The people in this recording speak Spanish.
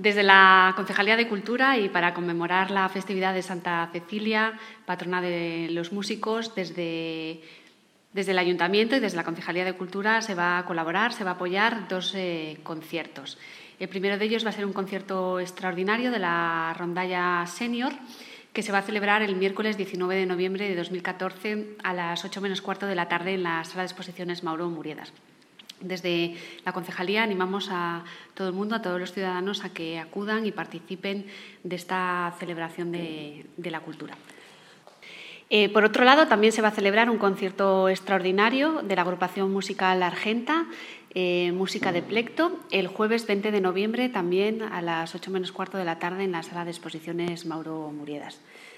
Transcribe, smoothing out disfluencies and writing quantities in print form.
Desde la Concejalía de Cultura y para conmemorar la festividad de Santa Cecilia, patrona de los músicos, desde el Ayuntamiento y desde la Concejalía de Cultura se va a colaborar, se va a apoyar dos conciertos. El primero de ellos va a ser un concierto extraordinario de la Rondalla Senior, que se va a celebrar el miércoles 19 de noviembre de 2014 a las 8 menos cuarto de la tarde en la Sala de Exposiciones Mauro Muriedas. Desde la Concejalía animamos a todo el mundo, a todos los ciudadanos, a que acudan y participen de esta celebración de la cultura. Por otro lado, también se va a celebrar un concierto extraordinario de la agrupación musical Argenta, Música de Plecto, el jueves 20 de noviembre también a las 8 menos cuarto de la tarde en la Sala de Exposiciones Mauro Muriedas.